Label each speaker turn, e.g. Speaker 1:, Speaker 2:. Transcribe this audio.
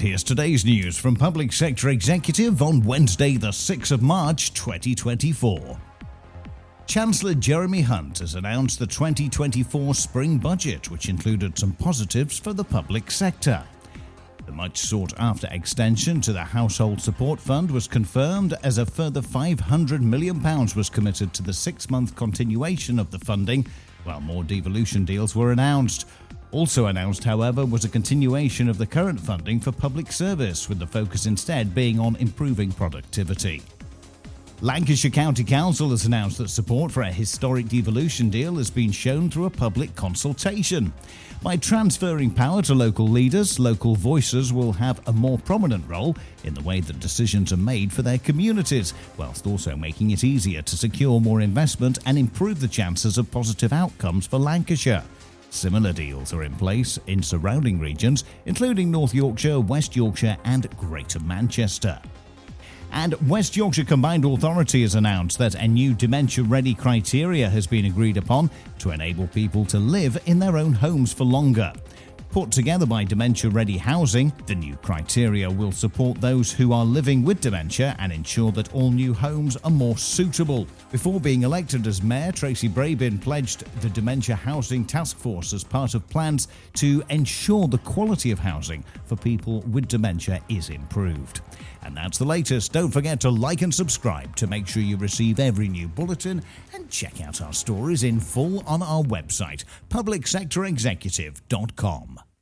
Speaker 1: here's today's news from Public Sector Executive on Wednesday, the 6th of March 2024. Chancellor Jeremy Hunt has announced the 2024 spring budget, which included some positives for the public sector. The much sought-after extension to the Household Support Fund was confirmed as a further £500 million was committed to the 6-month continuation of the funding, while more devolution deals were announced. Also announced, however, was a continuation of the current funding for public service, with the focus instead being on improving productivity. Lancashire County Council has announced that support for a historic devolution deal has been shown through a public consultation. By transferring power to local leaders, local voices will have a more prominent role in the way that decisions are made for their communities, whilst also making it easier to secure more investment and improve the chances of positive outcomes for Lancashire. Similar deals are in place in surrounding regions, including North Yorkshire, West Yorkshire and Greater Manchester. And West Yorkshire Combined Authority has announced that a new dementia-ready criteria has been agreed upon to enable people to live in their own homes for longer. Put together by Dementia Ready Housing, the new criteria will support those who are living with dementia and ensure that all new homes are more suitable. Before being elected as Mayor, Tracy Brabin pledged the Dementia Housing Task Force as part of plans to ensure the quality of housing for people with dementia is improved. And that's the latest. Don't forget to like and subscribe to make sure you receive every new bulletin, and check out our stories in full on our website, publicsectorexecutive.com.